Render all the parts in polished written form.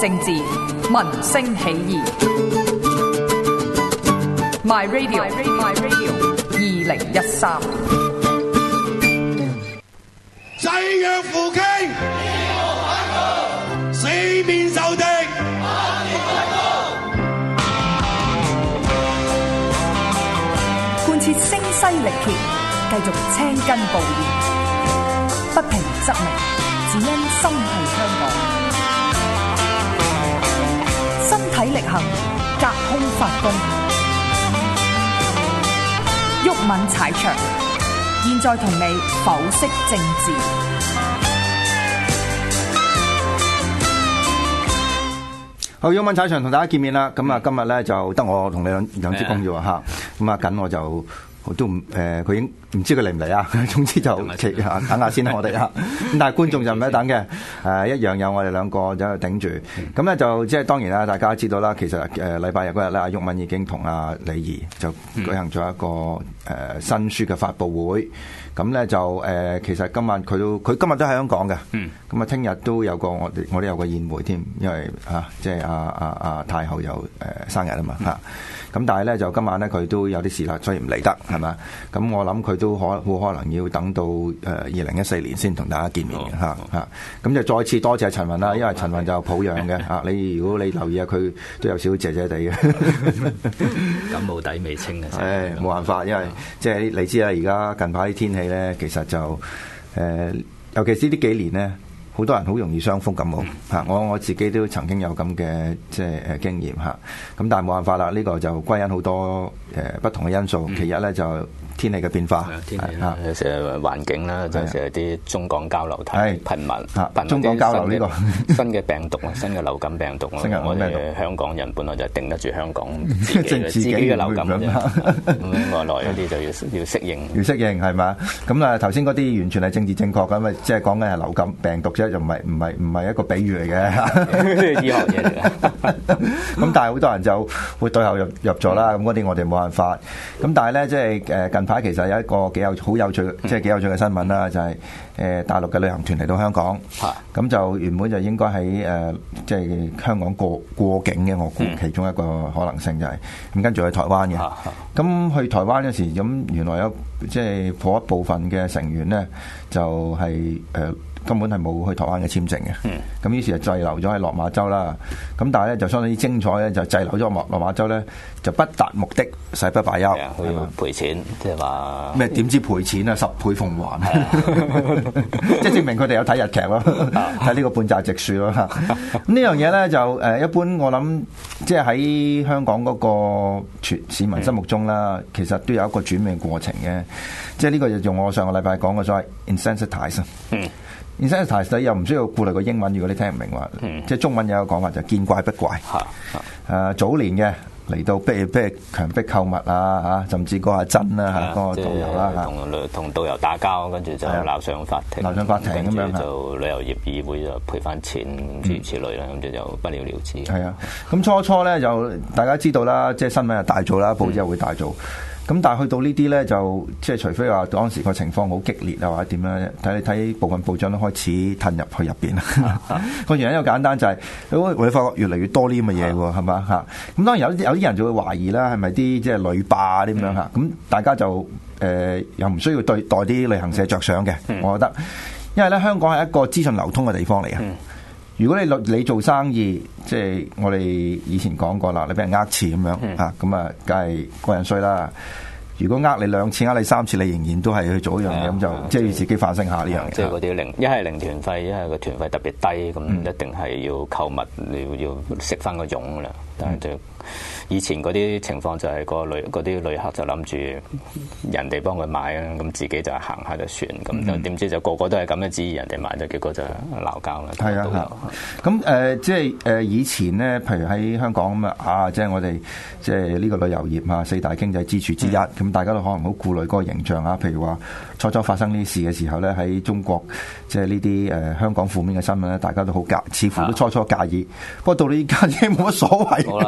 政治，民聲起義。My Radio 2013。 濟弱扶傾，四面受敵， 貫徹聲嘶力竭，繼續青筋暴現，不平則鳴，只因心繫香港。身體力行，隔空發功，毓民踩場，現在同你剖析政治。 好，毓民踩場同大家見面啦。咁啊，今日咧就得我同你兩支公啫喎嚇。咁啊，緊我就都唔佢已經唔知佢嚟唔嚟啊。總之就等下先啦，我哋啊。咁但係觀眾就唔使等嘅。一樣有我哋兩個喺度頂住。咁咧就即係當然啦，大家知道啦。其實禮拜日嗰日咧，阿毓民已經同阿李儀就舉行咗一個新書嘅發佈會。咁咧就其實今晚佢今日都喺香港嘅。咁啊，聽日都有個我哋有個宴會添，因為即係阿太后有生日啊嘛嚇。咁但係咧就今晚咧佢都有啲事啦，所以唔嚟得係嘛。咁我諗佢都好可能要等到2014年先同大家見面嘅嚇。咁就再次多謝陳雲啦，因為陳雲就抱恙嘅嚇。如果你留意下佢都有少少謝謝地嘅， 感冒底未清嘅。 冇辦法，因為即係你知啦，而家近排啲天氣咧，其實就尤其是呢幾年咧，好多人好容易傷風感冒嚇。我自己都曾經有咁嘅即係經驗嚇。咁但係冇辦法啦，呢個就歸因好多不同嘅因素。其一咧就天氣嘅變化， 天氣啦，有時環境啦，有時有啲中港交流太頻密， 中港交流呢個新嘅病毒啊，新嘅流感病毒啊，我哋香港人本來就頂得住香港自己嘅流感啫，咁外來嗰啲就要適應， 係嘛？咁啊頭先嗰啲完全係政治正確咁啊，即係講緊係流感病毒啫，就唔係一個比喻嚟嘅， 醫學嘢嚟嘅。 咁但係好多人就會對號入咗啦，咁嗰啲我哋冇辦法。咁但係咧即係近排其實有一個好有趣即係幾有趣嘅新聞啦，就係大陸嘅旅行團嚟到香港，咁就原本就應該喺即係香港過境嘅，我估其中一個可能性就係咁跟住去台灣嘅。咁去台灣嗰時，咁原來有即係嗰一部分嘅成員咧，就係根本係冇去台灣嘅簽證嘅，咁於是就滯留咗喺落馬洲啦。咁但係咧就相當之精彩咧，就滯留咗落馬洲咧，就不達目的誓不罷休， 佢要賠錢，即係話咩？點知賠錢啊？10倍奉還，即係證明佢哋有睇日劇咯，睇呢個半澤直樹咯。咁呢樣嘢咧就一般我諗，即係喺香港嗰個市民心目中啦，其實都有一個轉變過程嘅。即係呢個就用我上個禮拜講嘅所謂 insensitize。insensitize 又唔需要顧慮個英文，如果你聽唔明話，即係中文有一個講法就見怪不怪。早年嘅嚟到逼強迫購物啊，甚至嗰阿珍啦嗰個導遊啦同導遊打交，跟住就鬧上法庭， 咁樣就旅遊業議會就賠翻錢，諸如此類啦，咁就不了了之。 係啊，咁初咧就大家知道啦，即係新聞又大做啦，報紙又會大做。咁但係去到呢啲咧，就即係除非話當時個情況好激烈啊，或者點樣，睇部分報章都開始褪入去入邊啦。個原因又簡單就係，我哋發覺越嚟越多呢啲咁嘅嘢喎，係嘛嚇？咁當然有啲人就會懷疑啦，係咪啲即係旅霸啲咁樣嚇？咁大家就又唔需要對待啲旅行社着想嘅，我覺得，因為咧香港係一個資訊流通嘅地方嚟嘅。如果你做生意，即係我哋以前講過啦，你俾人呃錢咁樣咁啊，梗係個人衰啦。如果呃你2次、呃你3次，你仍然都係去做一樣嘢，咁就即係要自己反省下呢樣嘢。 即係嗰啲一係零團費，一係個團費特別低，咁一定係要購物，你要食翻個傭噶啦。但係就以前嗰啲情況就係嗰啲旅客就諗住人哋幫佢買啊，咁自己就行下就算，咁就點知就個個都係咁樣指意人哋買，就結果就鬧交啦。 係啊，咁即係以前咧，譬如喺香港咁啊，即係我哋即係呢個旅遊業啊4大經濟支柱之一，咁大家都可能好顧慮嗰個形象啊。譬如話初發生呢啲事嘅時候咧，喺中國即係呢啲香港負面嘅新聞咧，大家都好似乎都初介意，不過到你而家已經冇乜所謂。 好啦，算啦。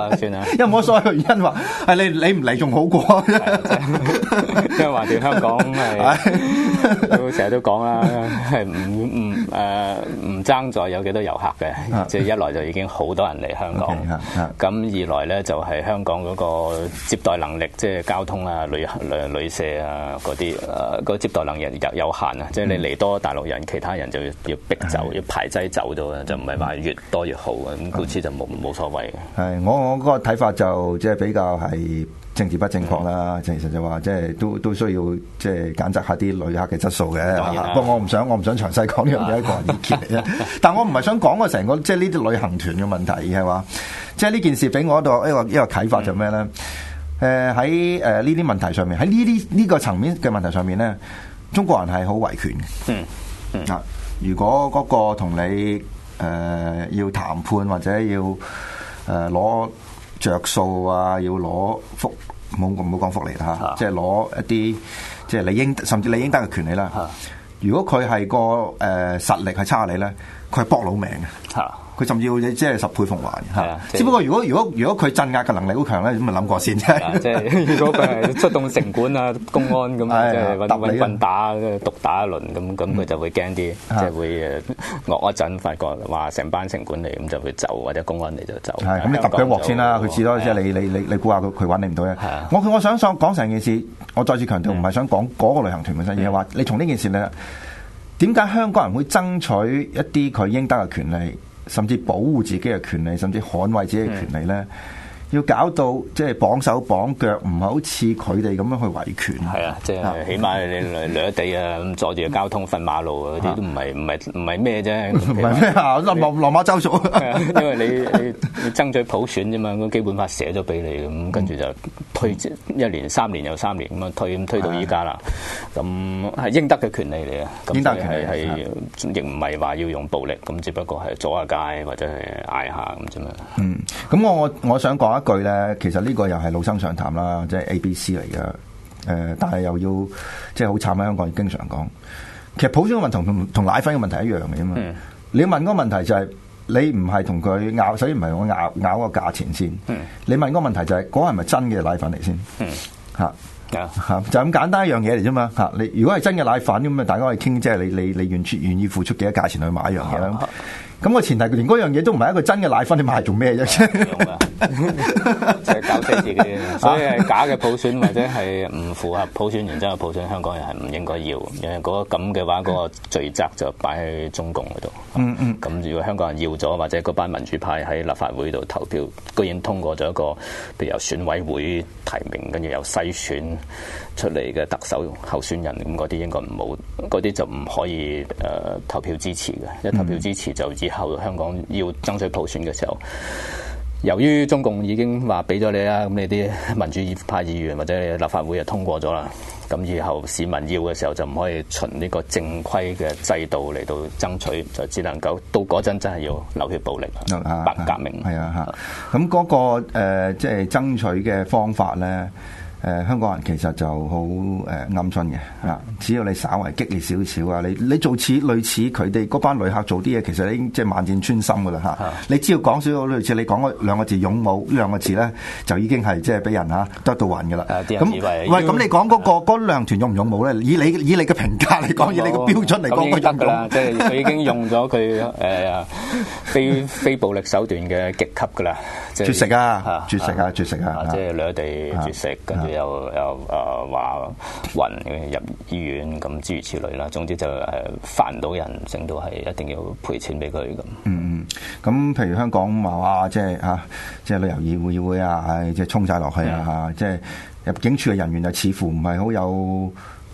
因為冇所謂嘅原因話係你唔嚟仲好過， 因為話條香港係都成日都講啦，係唔爭在有幾多遊客嘅，即係一來就已經好多人嚟香港，咁二來咧就係香港嗰個接待能力，即係交通啊、旅社啊嗰啲個接待能力有限啊，即係你嚟多大陸人，其他人就要逼走，要排擠走咗啊，就唔係話越多越好啊，咁故此就冇所謂嘅。係我嗰個睇法就即係比較係政治不正確啦，其實就話即係都需要即係揀擇下啲旅客嘅質素嘅。不過我唔想詳細講呢樣嘢，一個人意見嚟啫。但我唔係想講個成個即係呢啲旅行團嘅問題，而係話即係呢件事俾我一個啟發就咩咧？喺呢啲問題上面，喺呢個層面嘅問題上面咧，中國人係好維權嘅。如果嗰個同你要談判或者要攞着數啊，要攞唔好講福利啦嚇，即係攞一啲即係甚至你應得嘅權利啦。如果佢係個實力係差你咧，佢係搏老命嘅。佢甚至要即係10倍奉還嚇，只不過如果佢鎮壓嘅能力好強咧，咁咪諗過先啫。即係如果佢係出動城管啊、公安咁，即係揾棍打、毒打一輪咁佢就會驚啲，即係會惡一陣，發覺話成班城管嚟咁就會走，或者公安嚟就走。係咁，你揼佢一鑊先啦，佢知咯，即係你估下佢揾你唔到咧。我想講成件事，我再次強調，唔係想講嗰個旅行團本身，而係話你從呢件事咧，點解香港人會爭取一啲佢應得嘅權利？甚至保護自己嘅權利，甚至捍衛自己嘅權利咧，要搞到即係綁手綁腳，唔係好似佢哋咁樣去維權。係啊，即係起碼你掠地啊，咁阻住交通、瞓馬路嗰啲都唔係咩啫。唔係咩啊？落馬洲數。因為你爭取普選啫嘛，個基本法寫咗俾你咁，跟住就推1年、3年又3年咁樣推到依家啦。咁係應得嘅權利嚟嘅，應得權利係亦唔係話要用暴力，咁只不過係阻下街或者係嗌下咁啫嘛。咁我想講一句咧，其實呢個又係老生常談啦，即係 ABC 嚟嘅。但係又要即係好慘喺香港經常講，其實普選嘅問題同奶粉嘅問題一樣嘅啫嘛。你問嗰個問題就係你唔係同佢拗，首先唔係我拗個價錢先。你問嗰個問題就係嗰係咪真嘅奶粉嚟先？就咁簡單一樣嘢嚟啫嘛。你如果係真嘅奶粉咁啊，大家可以傾，即係你願意付出幾多價錢去買一樣嘢啦。咁個前提連嗰樣嘢都唔係一個真嘅奶粉，你買嚟做咩啫？即係搞死自己，所以係假嘅普選或者係唔符合普選原則嘅普選，香港人係唔應該要。因為嗰個咁嘅話，嗰個罪責就擺喺中共嗰度。咁如果香港人要咗，或者嗰班民主派喺立法會度投票，居然通過咗一個，譬如由選委會提名，跟住由篩選出嚟嘅特首候選人，咁嗰啲應該唔好，嗰啲就唔可以投票支持嘅。一投票支持就以後香港要爭取普選嘅時候，由於中共已經話俾咗你啦，咁你啲民主派議員或者立法會就通過咗啦，咁以後市民要嘅時候就唔可以循呢個正規嘅制度嚟到爭取，就只能夠到嗰陣真係要流血暴力、白革命。係啊，咁嗰個即係爭取嘅方法咧。香港人其實就好鵪鶉嘅嚇，只要你稍為激烈少少啊，你做類似佢哋嗰班旅客做啲嘢，其實你已經即係萬箭穿心噶啦嚇。你只要講少少類似你講嗰兩個字勇武呢兩個字咧，就已經係即係俾人嚇得到暈噶啦。咁咁你講嗰旅行團勇唔勇武咧？以你嘅評價嚟講，以你嘅標準嚟講，佢得噶啦，即係佢已經用咗佢非暴力手段嘅極級噶啦，絕食啊，絕食啊，即係兩地絕食，跟住又話暈入醫院咁諸如此類啦。總之就煩到人，整到係一定要賠錢俾佢咁。咁譬如香港話即係旅遊議會啊，即係衝晒落去啊，即係入境處嘅人員就似乎唔係好有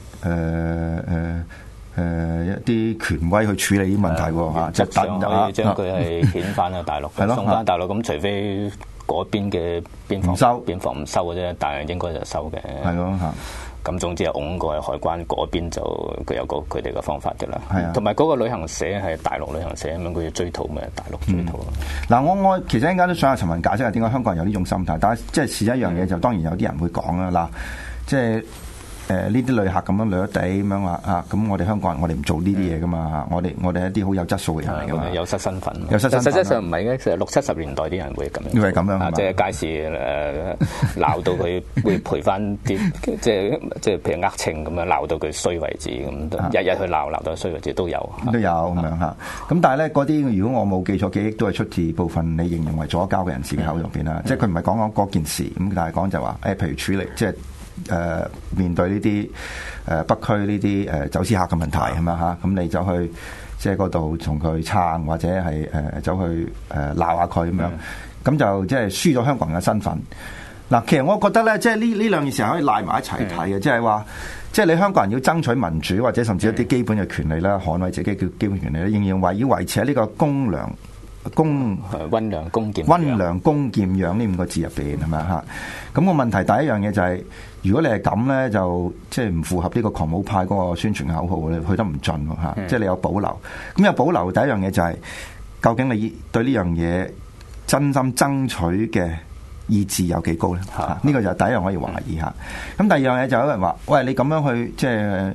一啲權威去處理啲問題喎，即係可以將佢係遣返去大陸，送翻大陸。咁除非嗰邊嘅邊防唔收嘅啫，但係應該就收嘅。係咯嚇。咁總之係拱過去海關嗰邊就佢有佢哋嘅方法嘅啦。係啊。同埋嗰個旅行社係大陸旅行社咁樣，佢要追討咩？大陸追討。嗱，我其實一陣間都想阿陳文解釋下點解香港人有呢種心態，但係即係試一樣嘢就當然有啲人會講啦。嗱，即係呢啲旅客咁樣掠地咁樣話啊，咁我哋香港人我哋唔做呢啲嘢噶嘛，我哋一啲好有質素嘅人嚟噶嘛， 有失身份， 實際上唔係嘅，其實60、70年代啲人會咁樣， 會係咁樣， 即係街市鬧到佢會賠翻啲，即係譬如稱咁樣鬧到佢衰為止咁，日日去鬧到衰為止都有咁樣嚇。咁但係咧嗰啲如果我冇記錯記憶，都係出自部分你形容為左膠嘅人士嘅口入邊啦，即係佢唔係講嗰件事咁，但係講就話譬如處理即係。面對呢啲北區呢啲走私客嘅問題係咪嚇？咁你走去即係嗰度同佢撐，或者係走去鬧下佢咁樣，咁就即係輸咗香港人嘅身份。嗱，其實我覺得咧，即係呢兩件事可以賴埋一齊睇嘅，即係話，即係你香港人要爭取民主，或者甚至一啲基本嘅權利啦，捍衞自己嘅基本權利咧，仍然要維持喺呢個溫良恭儉讓呢5個字入邊係咪嚇？咁個問題第一樣嘢就係，如果你係咁咧，就即係唔符合呢個狂舞派嗰個宣傳口號，你去得唔盡嚇，即係你有保留。咁有保留第一樣嘢就係，究竟你對呢樣嘢真心爭取嘅意志有幾高咧？呢個就係第一樣可以懷疑嚇。咁第二樣嘢就有人話：喂，你咁樣去即係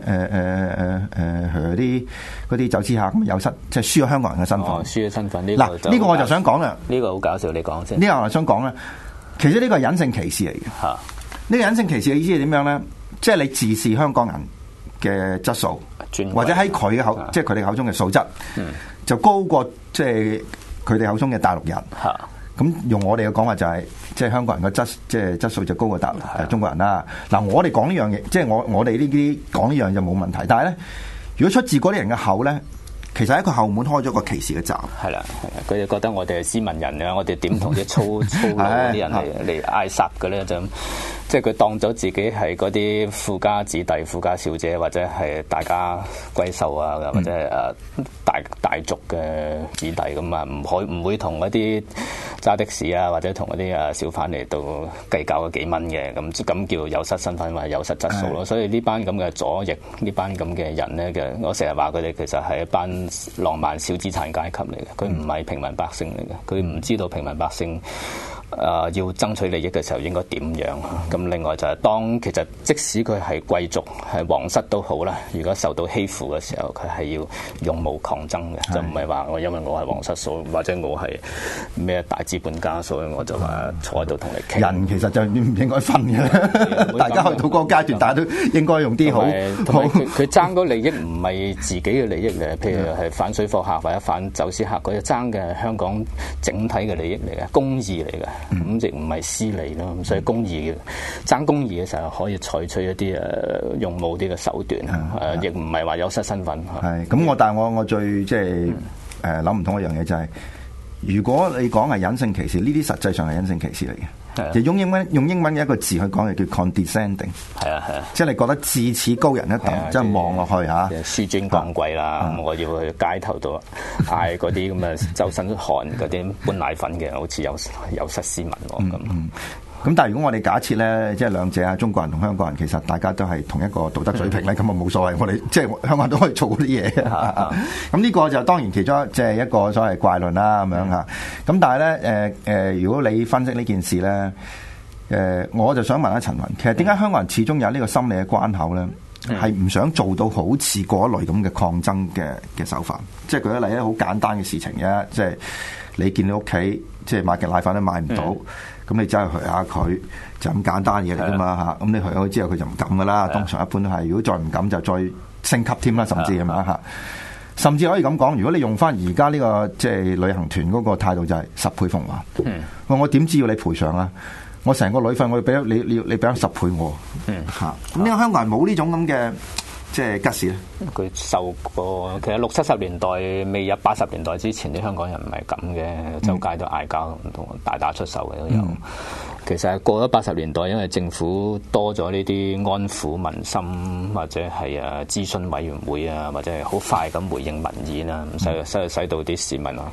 啲嗰啲走私客咁有失，即係輸咗香港人嘅身份。輸咗身份嗱，呢個我就想講啦。呢個好搞笑，你講先。呢個我想講咧，其實呢個係隱性歧視嚟嘅。嚇，呢個隱性歧視嘅意思係點樣咧？即係你自視香港人嘅質素，或者喺佢嘅口，即係佢哋口中嘅素質，就高過即係佢哋口中嘅大陸人。嚇。咁用我哋嘅講法就係，即係香港人嘅質素就高過中國人啦。嗱，我哋講呢樣嘢，即係我哋呢啲講呢樣就冇問題。但係咧，如果出自嗰啲人嘅口咧，其實喺個後門開咗個歧視嘅閘。係啦，佢哋覺得我哋係斯文人啊，我哋點同啲粗魯啲人嚟嗌霎嘅咧，就即係佢當咗自己係嗰啲富家子弟、富家小姐，或者係大家閨秀啊，或者係大族嘅子弟咁啊，唔會同嗰啲揸的士啊，或者同嗰啲小販嚟到計較幾蚊嘅，咁叫有失身份或者有失質素咯。所以呢班咁嘅左翼，呢班咁嘅人咧，我成日話佢哋其實係一班浪漫小資產階級嚟嘅，佢唔係平民百姓嚟嘅，佢唔知道平民百姓要爭取利益嘅時候應該點樣。咁另外就係其實即使佢係貴族係皇室都好啦，如果受到欺負嘅時候，佢係要勇武抗爭嘅，就唔係話因為我係皇室所或者我係咩大資本家，所以我就話坐喺度同你傾。人其實就唔應該分嘅，大家去到嗰個階段，大家都應該用啲好。佢爭嗰利益唔係自己嘅利益嚟，譬如係反水貨客或者反走私客，佢爭嘅係香港整體嘅利益嚟嘅，公義嚟嘅。咁亦唔係私利咯，所以公義爭公義嘅時候可以採取一啲勇武啲嘅手段，亦唔係話有失身份。係咁，但係我最即係諗唔通一樣嘢就係，如果你講係隱性歧視，呢啲實際上係隱性歧視嚟嘅。就用英文嘅一個字去講，就叫 condescending。係啊，即係你覺得自此高人一等，即係望落去嚇，紆尊降貴啦。我要去街頭度嗌嗰啲咁嘅周身汗嗰啲搬奶粉嘅，好似有失斯文喎咁。咁但係如果我哋假設咧，即係兩者啊，中國人同香港人其實大家都係同一個道德水平咧，咁啊冇所謂，我哋即係香港人都可以做嗰啲嘢。咁呢個就當然其中即係一個所謂怪論啦咁樣嚇。咁但係咧如果你分析呢件事咧，我就想問一陳雲，其實點解香港人始終有呢個心理嘅關口咧，係唔想做到好似嗰一類咁嘅抗爭嘅手法？即係舉一例咧，好簡單嘅事情嘅，即係你見到屋企即係買件奶粉都買唔到。咁你真係去下佢就咁簡單嘢嚟㗎嘛嚇，咁你去咗之後佢就唔敢㗎啦，通常一般都係，如果再唔敢就再升級添啦，甚至係咪嚇？甚至可以咁講，如果你用翻而家呢個即係旅行團嗰個態度就係10倍奉還。我點知要你賠償啊？我成個旅費我要俾你俾10倍我嚇。咁呢個香港人冇呢種咁嘅即係吉士咧。佢受過，其實60、70年代未入80年代之前，啲香港人唔係咁嘅，周街都嗌交，同大打出手嘅都有。其實係過咗80年代，因為政府多咗呢啲安撫民心，或者係諮詢委員會啊，或者係好快咁回應民意啦，使到啲市民啊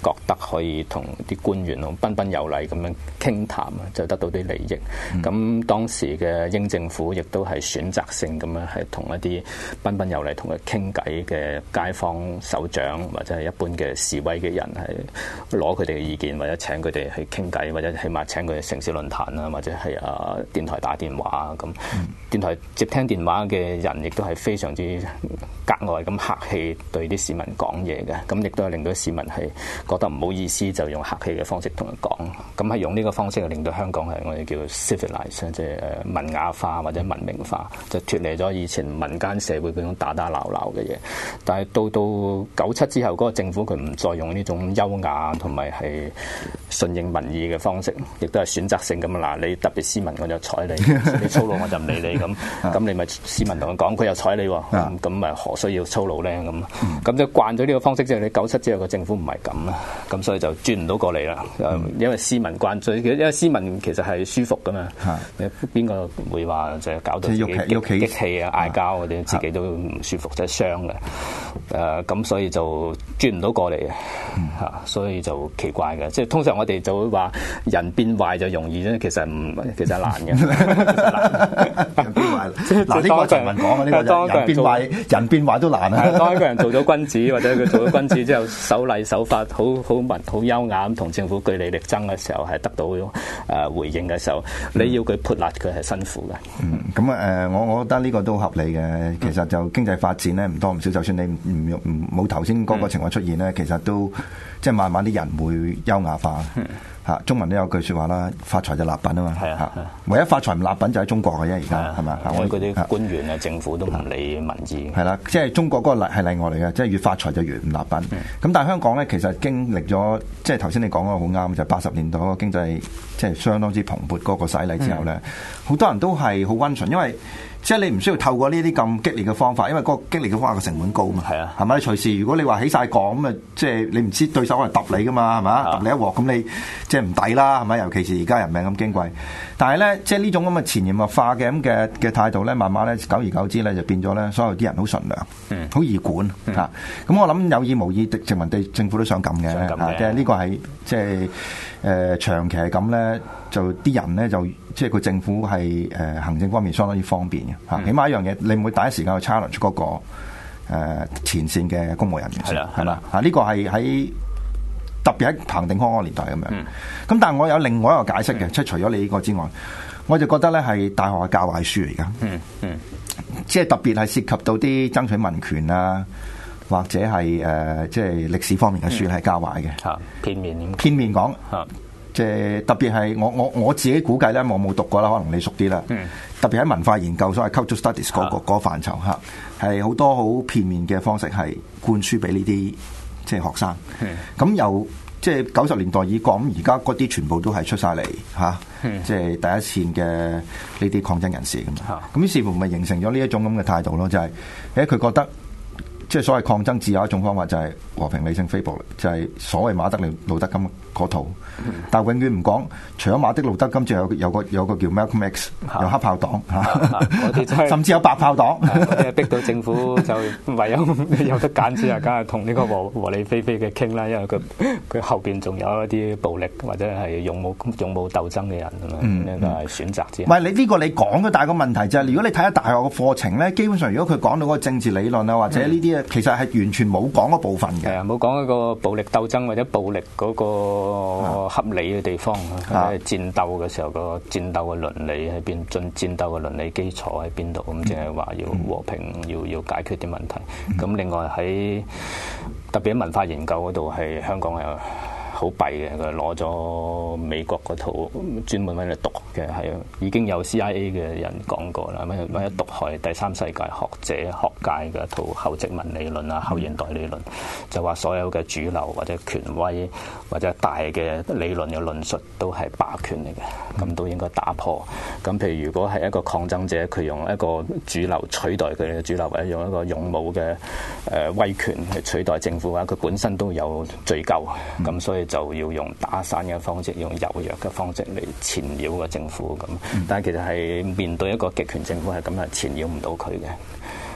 覺得可以同啲官員彬彬有禮咁樣傾談，就得到啲利益。咁當時嘅英政府亦都係選擇性咁樣係同一啲彬彬有禮同佢傾偈嘅街坊首長或者係一般嘅示威嘅人，係攞佢哋嘅意見，或者請佢哋去傾偈，或者起碼請佢哋城市論壇啊，或者係電台打電話咁。電台接聽電話嘅人亦都係非常之格外咁客氣對啲市民講嘢嘅，咁亦都係令到市民係覺得唔好意思，就用客氣嘅方式同佢講。咁係用呢個方式係令到香港係我哋叫 civilize， 即係文雅化或者文明化，就脫離咗以前民間社會嗰種打打鬧鬧嘅嘢。但係到97之後，嗰個政府佢唔再用呢種優雅同埋係順應民意嘅方式，亦都係選擇性咁嗱，你特別斯文我就睬你，你粗魯我就唔理你咁你咪市民同佢講，佢又睬你喎，咁咪何需要粗魯咧？咁就慣咗呢個方式之後，你97之後個政府唔係咁啦，咁所以就轉唔到過嚟啦。因為市民慣咗，因為市民其實係舒服噶嘛，邊個會話就係搞到自己激氣啊、嗌交嗰啲，自己都唔舒服，即係傷嘅。咁所以就轉唔到過嚟嘅，所以就奇怪嘅。即係通常我哋就會話人變壞就容易啫，其實難嘅。 人變壞嗱，呢個陳文講嘅呢個人變壞都難啊！ 當一個人做咗君子，或者佢做咗君子之後守禮守法，好優雅咁同政府據理力爭嘅時候，係得到回應嘅時候，你要佢潑辣佢係辛苦嘅。 咁我覺得呢個都合理嘅。其實就經濟發展咧唔多唔少，就算你冇頭先嗰個情況出現咧，其實都即係慢慢啲人會優雅化。中文都有句説話啦，發財就立品啊嘛。唯一發財唔立品就喺中國嘅啫，而家係咪？ 我嗰啲官員啊、政府都唔理民意。 係啦，即係中國嗰個係例外嚟嘅，即係越發財就越唔立品。咁但係香港咧，其實經歷咗即係頭先你講嗰個好啱，就80年代嗰個經濟即係相當之蓬勃嗰個洗禮之後咧，好多人都係好溫順，因為即係你唔需要透過呢啲咁激烈嘅方法，因為嗰個激烈嘅方法嘅成本高嘛。係咪？隨時如果你話起晒槓咁啊，即係你唔知對手可能揼你噶嘛，係咪？揼你一鑊咁你即係唔抵啦，係咪？尤其是而家人命咁矜貴。但係咧，即係呢種咁嘅潛移默化嘅咁嘅態度咧，慢慢咧久而久之咧就變咗咧，所有啲人好順良，好易管嚇。咁我諗有意無意殖民地政府都想咁嘅，即係呢個係即係長期係咁咧，就啲人咧就即係佢政府係行政方面相當之方便嘅嚇。起碼一樣嘢，你唔會第一時間去 challenge 嗰個前線嘅公務人員，係啦嚇。呢個係喺特別喺彭定康嗰個年代咁樣。咁但係我有另外一個解釋嘅，即係除咗你呢個之外，我就覺得咧係大學嘅教壞書嚟㗎。即係特別係涉及到啲爭取民權啊，或者係即係歷史方面嘅書係教壞嘅。片面講。即係特別係我自己估計咧，我冇讀過啦，可能你熟啲啦。特別喺文化研究，所謂 cultural studies 嗰個範疇嚇，係好多好片面嘅方式係灌輸俾呢啲即係學生。咁由即係90年代以降，咁而家嗰啲全部都係出晒嚟嚇，即係第一線嘅呢啲抗爭人士咁。咁於是乎咪形成咗呢一種咁嘅態度咯，就係佢覺得即係所謂抗爭只有一種方法，就係和平理性非暴力，就係所謂馬德里路德金嗰套。但係永遠唔講，除咗馬丁路德金，仲有個叫 Malcolm X， 有黑炮黨甚至有白炮黨， 逼到政府就唯有得揀之下，梗係同呢個和理非非嘅傾啦。因為佢後邊仲有一啲暴力或者係勇武鬥爭嘅人啊嘛，呢個係選擇之。 唔係你呢個你講嘅，但係個問題就係，如果你睇下大學嘅課程咧，基本上如果佢講到嗰個政治理論啊，或者呢啲其實係完全冇講嗰部分嘅， 冇講一個暴力鬥爭或者暴力嗰個合理嘅地方，戰鬥嘅時候個戰鬥嘅倫理喺邊，戰鬥嘅倫理基礎喺邊度，咁淨係話要和平，要解決啲問題。咁另外喺特別喺文化研究嗰度，係香港係好弊嘅，佢攞咗美國嗰套專門揾嚟毒嘅，係已經有 CIA 嘅人講過啦，揾嚟毒害第三世界學者學界嘅一套後殖民理論啊、後現代理論，就話所有嘅主流或者權威或者大嘅理論嘅論述都係霸權嚟嘅，咁都應該打破。咁譬如如果係一個抗爭者，佢用一個主流取代佢嘅主流，或者用一個勇武嘅威權去取代政府嘅話，佢本身都有罪疚，咁所以就要用打散嘅方式，用柔弱嘅方式嚟纏繞個政府咁。但係其實係面對一個極權政府係咁係纏繞唔到佢嘅。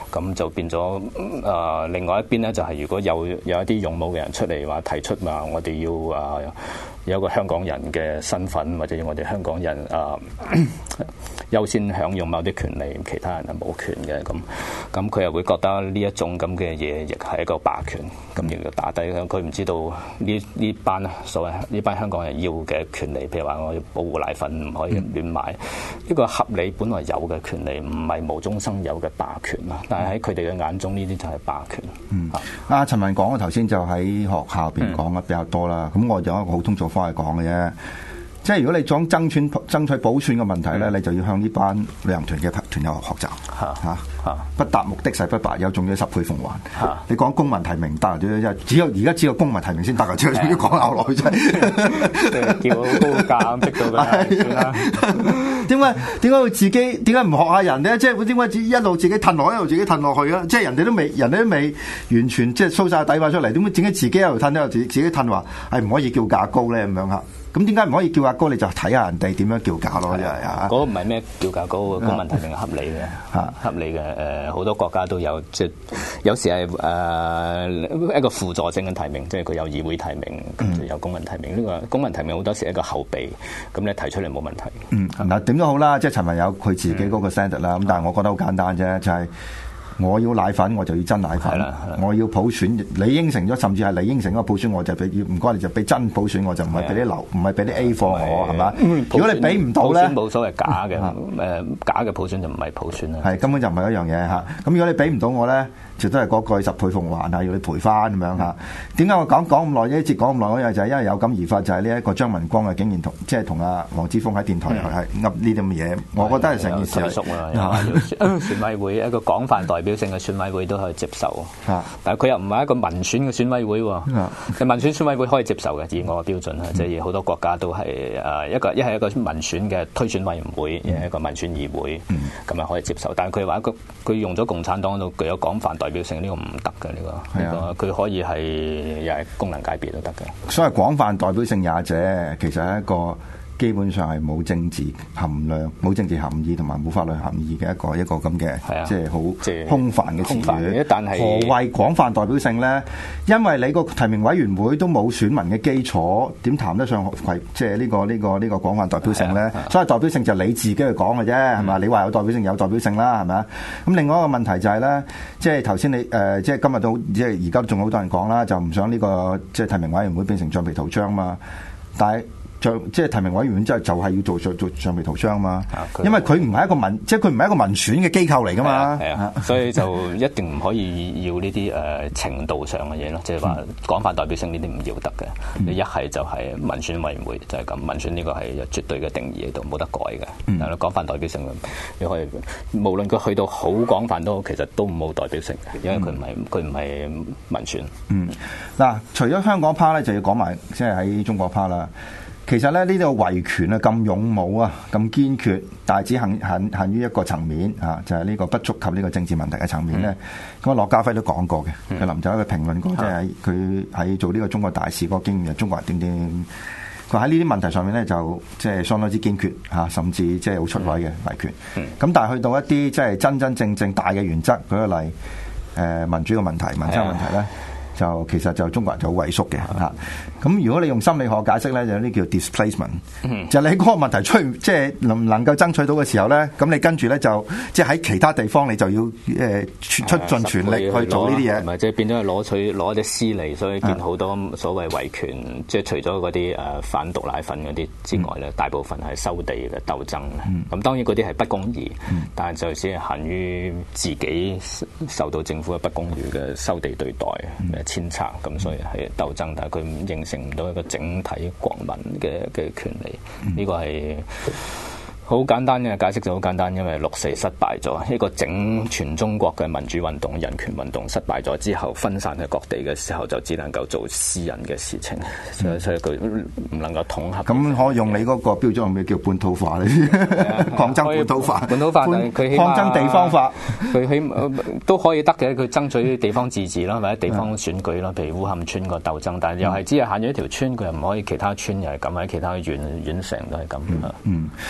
咁就變咗另外一邊咧就係如果有一啲勇武嘅人出嚟話提出話我哋要有一個香港人嘅身份，或者我哋香港人優先享用某啲權利，其他人係冇權嘅，咁佢又會覺得呢一種咁嘅嘢亦係一個霸權，咁亦要打低佢唔知道呢班所謂呢班香港人要嘅權利，譬如話我要保護奶粉唔可以亂買，呢個合理本來有嘅權利，唔係無中生有嘅霸權啦。但係喺佢哋嘅眼中，呢啲就係霸權。 陳文講嘅頭先就喺學校邊講得比較多啦。咁我有一個好通俗方法講嘅啫。即係如果你講爭取補選嘅問題咧，你就要向呢班旅行團嘅團友學習不達目的誓不白，有仲要10倍奉還。你講公民提名得，只有而家只有公民提名先得㗎，仲要講拗落去真係叫高價逼到佢算啦。 點解會自己點解唔學下人咧？即係點解一路自己褪落，一路自己褪落去啊？即係人哋都未完全即係 show 晒底塊出嚟，點解自己一路褪一路自己褪話係唔可以叫價高咧咁樣嚇？咁點解唔可以叫價高？你就睇下人哋點樣叫價咯，真係啊！ 嗰個唔係咩叫價高，公民提名係合理嘅，合理嘅。好多國家都有，即係有時係一個輔助性嘅提名，即係佢有議會提名，跟住有公民提名。呢個公民提名好多時係一個後備，咁你提出嚟冇問題。 嗱點都好啦，即係陳文有佢自己嗰個 standard 啦。咁但係我覺得好簡單啫，就係我要奶粉，我就要真奶粉。我要普選，你應承咗，甚至係你應承嗰個普選，我就俾唔該你就俾真普選，我就唔係俾啲流，唔係俾啲 A 貨我係嘛？如果你俾唔到咧， 冇所謂假嘅，假嘅普選就唔係普選啦。 係根本就唔係一樣嘢嚇。咁如果你俾唔到我咧，就都係嗰句10倍奉還啊，要你賠翻咁樣嚇。點解我講咁耐呢一節講咁耐嗰樣就係因為有感而發，就係呢一個張文光啊，竟然同阿黃之鋒喺電台係噏呢啲咁嘅嘢，我覺得係成件事熟啦。選委會一個廣泛代表性嘅選委會都可以接受，但係佢又唔係一個民選嘅選委會喎。民選委會可以接受嘅，以我嘅標準即係好多國家都係一係一個民選嘅推選委員會，一係一個民選議會，咁啊可以接受。但係佢話佢用咗共產黨度具有廣泛代表性，呢個唔得嘅，呢個佢可以係又係功能界別都得嘅。 所謂廣泛代表性也者，其實係一個基本上係冇政治含量、冇政治含義同埋冇法律含義嘅一個咁嘅，即係好空泛嘅詞語。 但係何謂廣泛代表性咧？因為你個提名委員會都冇選民嘅基礎，點談得上即係呢個廣泛代表性咧？所以代表性就你自己去講嘅啫，係咪？你話有代表性有代表性啦，係咪啊？咁另外一個問題就係咧，即係頭先你即係今日都即係而家仲有好多人講啦，就唔想呢個即係提名委員會變成橡皮圖章嘛，但係即係提名委員會之後就係要做橡皮圖章嘛，因為佢唔係一個即係佢唔係一個民選嘅機構嚟噶嘛， 所以就一定唔可以要呢啲程度上嘅嘢咯，即係話廣泛代表性呢啲唔要得嘅。你一係就係民選委員會就係咁，民選呢個係有絕對嘅定義喺度，冇得改嘅。但係廣泛代表性你可以無論佢去到好廣泛都好，其實都冇代表性嘅，因為佢唔係民選。 嗱，除咗香港 part 咧，就要講埋即係喺中國 part 啦。其實咧呢個維權啊咁勇武啊咁堅決，但係只限於一個層面就係呢個不觸及呢個政治問題嘅層面咧。咁駱家輝都講過嘅，佢臨走佢評論過，即係佢喺做呢個中國大事嗰個經驗，中國人點點。佢喺呢啲問題上面咧就即係相當之堅決甚至即係好出位嘅維權。咁但係去到一啲即係真正大嘅原則，舉個例民主嘅問題、民生問題咧。就其實就中國人就好萎縮嘅嚇，咁如果你用心理學解釋咧，就有啲叫 displacement，就你嗰個問題即係能唔能夠爭取到嘅時候咧，咁你跟住咧就即係喺其他地方你就要出盡全力去做呢啲嘢， 唔係即係變咗係攞啲私利，所以見好多所謂維權，即係除咗嗰啲反毒奶粉嗰啲之外咧，大部分係收地嘅鬥爭。咁當然嗰啲係不公義，但係就只係限於自己受到政府嘅不公義嘅收地對待。遷冊咁，所以係鬥爭，但係佢形成唔到一個整體國民嘅權利。呢個係好簡單嘅解釋，就好簡單，因為六四失敗咗，一個全中國嘅民主運動、人權運動失敗咗之後，分散去各地嘅時候，就只能夠做私人嘅事情，所以佢唔能夠統合。 咁可以用你嗰個標準，咩叫本土化咧？抗爭本土化， 本土化，佢抗爭地方化， 佢都可以得嘅。佢爭取地方自治啦，或者地方選舉啦，譬如烏坎村個鬥爭，但係又係只係限咗一條村，佢又唔可以其他村又係咁，喺其他縣城都係咁。 咁但係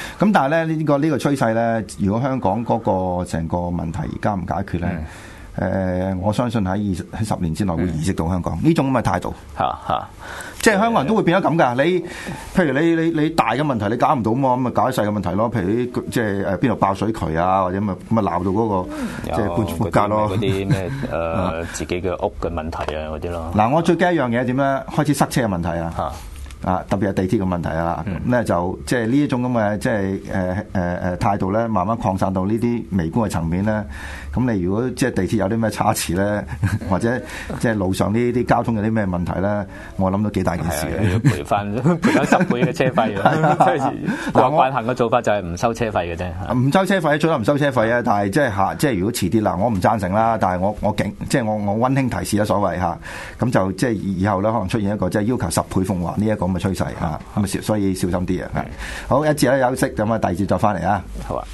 咧呢個趨勢咧，如果香港嗰個成個問題而家唔解決咧。我相信喺10年之內會移植到香港呢種咁嘅態度，即係香港人都會變咗咁㗎。譬如你大嘅問題你搞唔到嘛，咁咪搞啲細嘅問題咯。譬如即係邊度爆水渠啊，或者咁鬧到嗰個即係半負格咯。 嗰啲咩自己嘅屋嘅問題啊嗰啲咯。 嗱，我最驚一樣嘢點咧？開始塞車嘅問題啊！特別係地鐵嘅問題啊，咁咧就即係呢一種咁嘅即係態度咧，慢慢擴散到呢啲微觀嘅層面咧。咁你如果即係地鐵有啲咩差池咧，或者即係路上呢啲交通有啲咩問題咧，我諗都幾大件事嘅。 要賠翻10倍嘅車費啊！慣行嘅做法就係唔收車費嘅啫。 唔收車費，最多唔收車費啊！但係即係如果遲啲嗱，我唔贊成啦。但係我即係我溫馨提示啦，所謂嚇，咁就即係以後咧可能出現一個即係要求10倍奉還呢一個咁嘅趨勢嚇，咁啊所以小心啲啊！好，一節咧休息，咁啊第二節再翻嚟啊！ 好啊。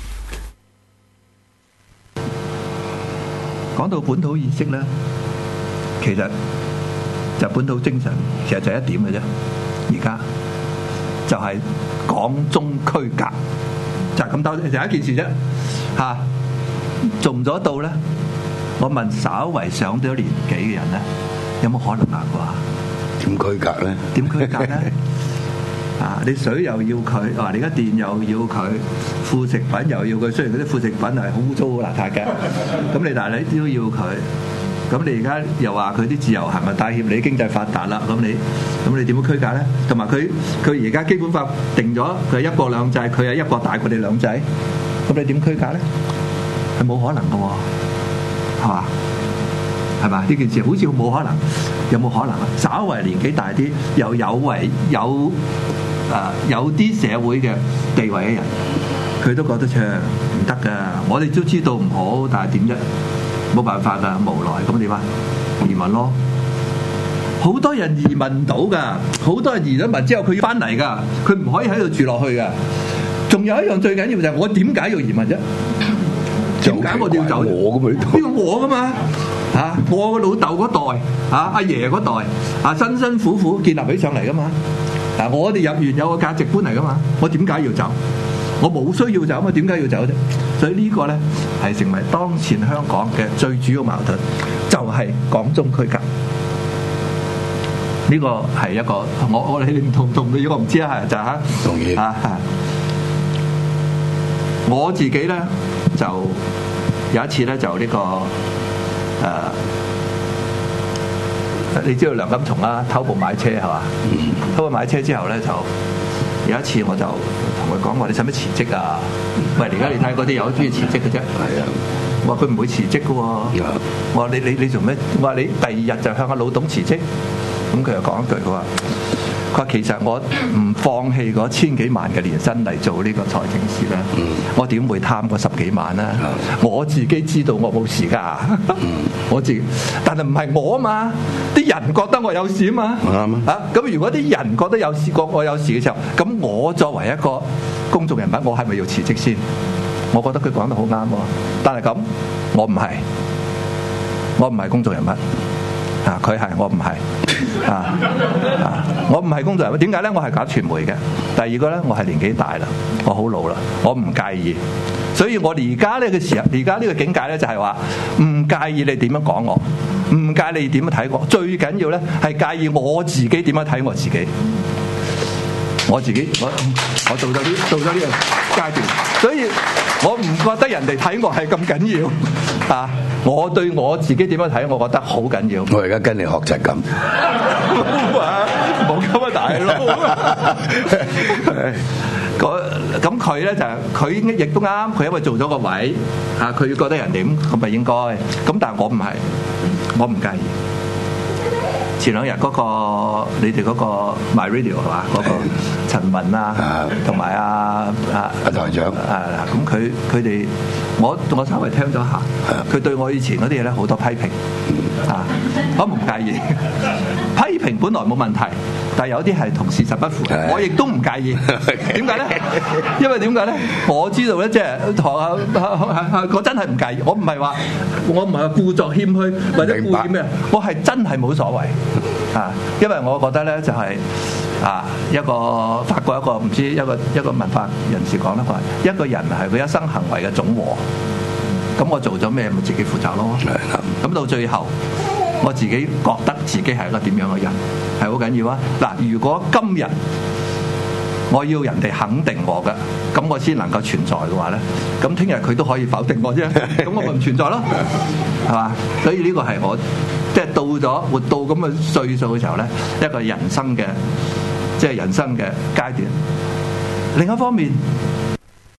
講到本土意識咧，其實就本土精神，其實就一點嘅啫。而家就係港中區隔，就係咁多，就一件事啫。嚇，做唔做得到咧？我問稍為上咗年紀嘅人咧，有冇可能啊？啩？ 點區隔咧？ 點區隔咧？啊！你水又要佢，你而家電又要佢，副食品又要佢。雖然嗰啲副食品係好污糟好邋遢嘅，咁但係你都要佢。咁你而家又話佢啲自由行啊帶挈你經濟發達啦，咁你點樣區隔咧？同埋佢而家基本法定咗佢係一國兩制，佢係一國大過你兩制，咁你點區隔咧？係冇可能嘅喎，係嘛？係嘛？呢件事好似冇可能，有冇可能啊？稍為年紀大啲，又有啲社會嘅地位嘅人，佢都覺得唔得㗎。我哋都知道唔好，但係點啫？冇辦法㗎，無奈咁點啊？移民咯，好多人移民唔到㗎，好多人移咗民之後佢要翻嚟㗎，佢唔可以喺度住落去㗎。仲有一樣最緊要就係我點解要移民啫？點解我哋要走？ 我咁呢個我㗎嘛？我個老豆嗰代，阿爺嗰代，辛辛苦苦建立起上嚟㗎嘛。我哋入園有個價值觀嚟㗎嘛。我點解要走？我冇需要走嘛？點解要走啫？所以呢個咧係成為當前香港嘅最主要矛盾，就係港中區隔。呢個係一個我哋唔同嘅，我唔知啊，就嚇同意我自己咧就有一次咧就呢個你知道梁錦松啦，偷步買車係嘛？偷步買車之後咧，就有一次我就同佢講話：你使乜辭職啊？喂，而家你睇嗰啲有中意辭職嘅啫。係啊，我話佢唔會辭職嘅喎。我話你做咩？我話你第二日就向阿老董辭職。咁佢又講一句，佢話其實我唔放棄嗰千幾萬嘅年薪嚟做呢個財政司咧，我點會貪嗰10幾萬咧？我自己知道我冇事㗎，我自己，但係唔係我啊嘛？啲人覺得我有事啊嘛？咁如果啲人覺得有事，我有事嘅時候，咁我作為一個公眾人物，我係咪要辭職先？我覺得佢講得好啱喎，但係咁，我唔係公眾人物。佢係，我唔係，我唔係工作人物。點解咧？我係搞傳媒嘅。第二個咧，我係年紀大啦，我好老啦，我唔介意。所以我而家呢個時候，而家呢個境界咧，就係話唔介意你點樣講我，唔介意你點樣睇我。最緊要咧係介意我自己點樣睇我自己。我自己，我到咗呢個階段，所以我唔覺得人哋睇我係咁緊要啊！我對我自己點樣睇，我覺得好緊要。 我而家跟你學習咁， 冇咁啊，大佬。咁佢咧就佢亦都啱，佢因為做咗個位啊，佢覺得人哋咁咪應該。咁但係我唔係，我唔介意。前兩日嗰個你哋嗰個 My Radio 係嘛？嗰個陳文啊，同埋阿台長咁佢哋我稍微聽咗下，佢對我以前嗰啲嘢咧好多批評我唔介意。批評本來冇問題，但係有啲係同事實不符，我亦都唔介意。點解咧？因為點解咧？我知道咧，即係我真係唔介意。我唔係話故作謙虛或者故意咩，我係真係冇所謂因為我覺得咧就係一個法國一個唔知一個文化人士講得話，一個人係佢一生行為嘅總和。咁我做咗咩咪自己負責咯。咁到最後，我自己覺得自己係一個點樣嘅人係好緊要啊！嗱，如果今日我要人哋肯定我嘅，咁我先能夠存在嘅話咧，咁聽日佢都可以否定我啫，咁我咪唔存在咯，係嘛？所以呢個係我即係到咗活到咁嘅歲數嘅時候咧，一個人生嘅即係人生嘅階段。另一方面，